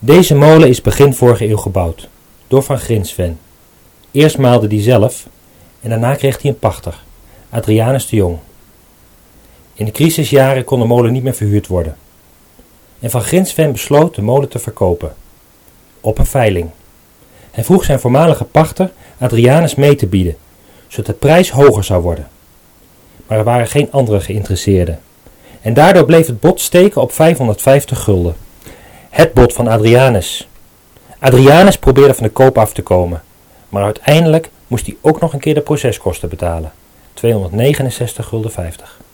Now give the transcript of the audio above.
Deze molen is begin vorige eeuw gebouwd, door Van Grinsven. Eerst maalde die zelf en daarna kreeg hij een pachter, Adrianus de Jong. In de crisisjaren kon de molen niet meer verhuurd worden. En Van Grinsven besloot de molen te verkopen, op een veiling. Hij vroeg zijn voormalige pachter Adrianus mee te bieden, zodat de prijs hoger zou worden. Maar er waren geen andere geïnteresseerden. En daardoor bleef het bod steken op 550 gulden. Het bod van Adrianus. Adrianus probeerde van de koop af te komen, maar uiteindelijk moest hij ook nog een keer de proceskosten betalen. 269,50 gulden.